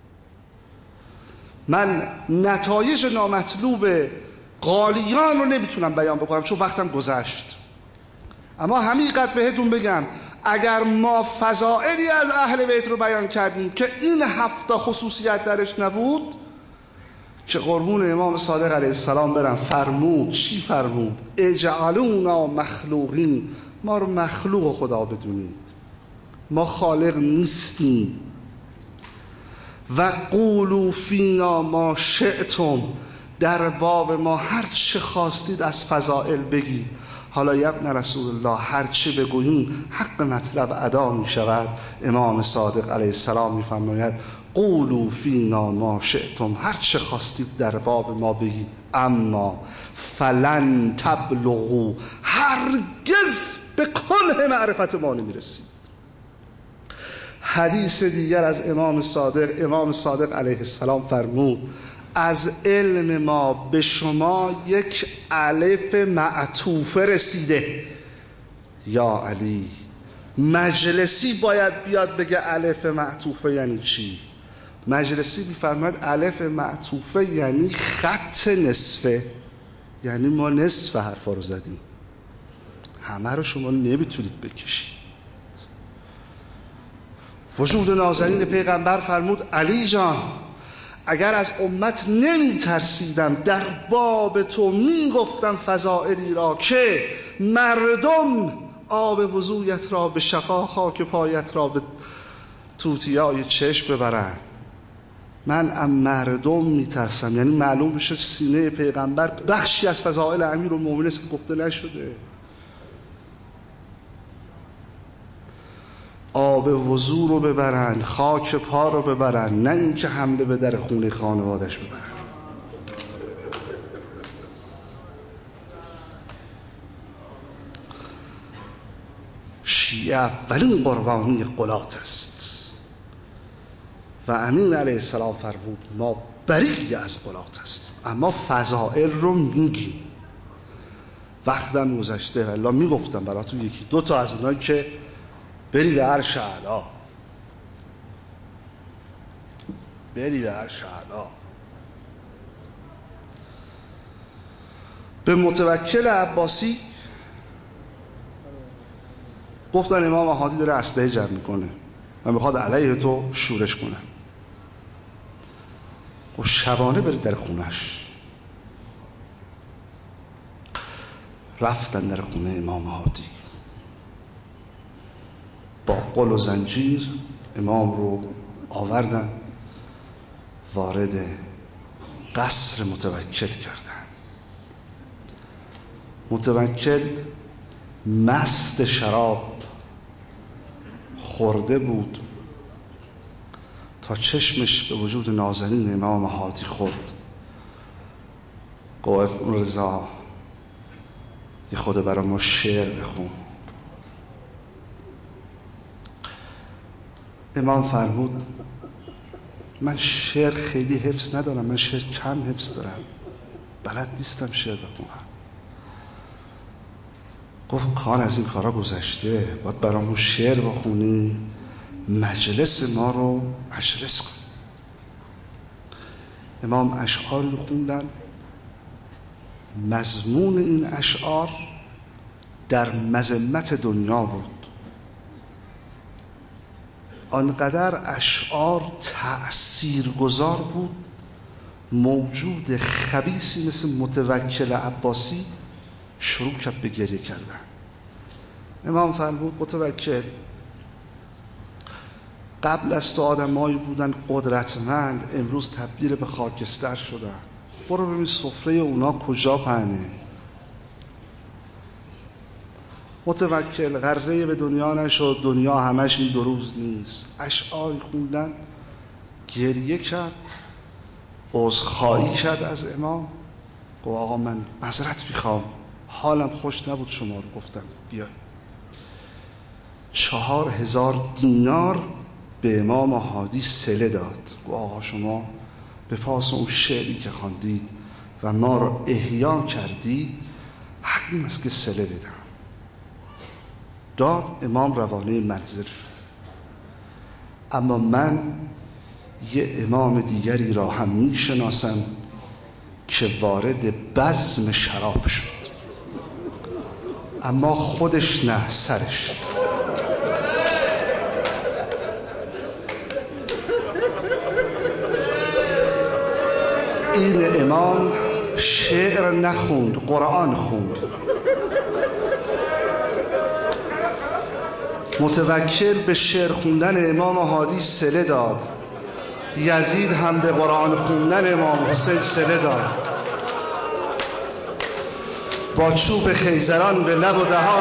من نتایج نامطلوب قالیان رو نمیتونم بیان بکنم چون وقتم گذشت، اما همینقدر بهتون بگم اگر ما فضائلی از اهل بیت رو بیان کردیم که این 7 خصوصیت درش نبود، که قربون امام صادق علیه السلام برم، فرمود. چی فرمود؟ اجعلونا مخلوقین، ما رو مخلوق خدا بدونید، ما خالق نیستیم. و قولوا فینا ما شئتم، در باب ما هر چه خواستید از فضائل بگید. حالا یا ابن رسول الله هر چه بگوییم حق مطلب ادا می شود. امام صادق علیه السلام می فرماید قولوا فینا ما شئتم، هر چه خواستید در باب ما بگید، اما فلن تبلغوا، هرگز به کنه معرفت ما نمی رسید. حدیث دیگر از امام صادق علیه السلام فرمود از علم ما به شما یک الف معطوفه رسیده. یا علی، مجلسی باید بیاد بگه الف معطوفه یعنی چی؟ مجلسی میفرماید الف معطوفه یعنی خط نصفه، یعنی ما نصف حرفا رو زدیم، همه رو شما نمیتونید بکشید. وجود نازنین پیغمبر فرمود علی جان اگر از امت نمی ترسیدم در باب تو می گفتم فضائلی را که مردم آب وضویت را به شفا، خاک پایت را به توتیای چشم ببرن. من ام مردم می ترسم، یعنی معلوم بشه سینه پیغمبر بخشی از فضائل امیرالمومنین است که گفته نشده. آب وضو رو ببرن، خاک پا رو ببرن، نه اینکه حمله به در خونه خانوادش ببرن. شیعه اولین قربانی قلات است و امین علیه السلام فرمود ما بری از قلات است، اما فضائل رو میگیم. وقتم گذشته والله میگفتم براتون یکی دو تا از اونایی که بری به عرش اعلا، بری به عرش اعلا. به متوکل عباسی گفتن امام هادی داره اسلحه جمع میکنه و میخواد علیه تو شورش کنه. و شبانه برید در خونش. رفتن در خونه امام هادی با قل و زنجیر امام رو آوردن، وارد قصر متوکل کردن. متوکل مست شراب خورده بود تا چشمش به وجود نازنین امام هادی خورد. گفت رضا یه خود برای ما شعر بخون. امام فرمود من شعر خیلی حفظ ندارم، من شعر کم حفظ دارم، بلد نیستم شعر بخونم. گفت کار از این کارا گذشته، باید برامون شعر بخونی، مجلس ما رو مجلس کن. امام اشعاری رو خوندن. مضمون این اشعار در مذمت دنیا بود. آنقدر اشعار تأثیرگذار بود، موجود خبیثی مثل متوکل عباسی شروع کرد به گریه کردن. امام فرمود متوکل، قبل از تو آدمایی بودن قدرتمند، امروز تبدیل به خاکستر شدن. برو ببین سفره اونا کجا پهنه. متوکل غره به دنیا نشد، دنیا همش این 2 روز نیست. اشعاری خوندن، گریه کرد، عذرخواهی کرد از امام. گفت آقا من معذرت میخوام، حالم خوش نبود شما رو گفتم بیای. 4000 دینار به امام هادی صله داد. گفت آقا شما به پاس اون شعری که خواندید و ما رو احیا کردید، حقیم است که صله بدم. داد. امام روانه منزل شد. اما من یه امام دیگری را هم میشناسم که وارد بزم شراب شد، اما خودش نه، سرش. این امام شعر نخوند، قرآن خوند. متوکل به شعر خوندن امام هادی صله داد. یزید هم به قرآن خوندن امام حسین صله داد. با چوب خیزران به لب و دهان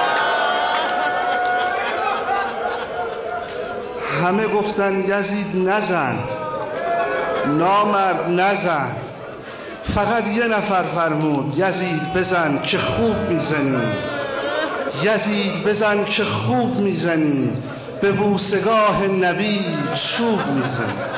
همه گفتن یزید نزن، نامرد نزن. فقط یه نفر فرمود یزید بزن که خوب میزنی، یزید بزن که خوب میزنی، به بوسگاه نبی چوب میزنی.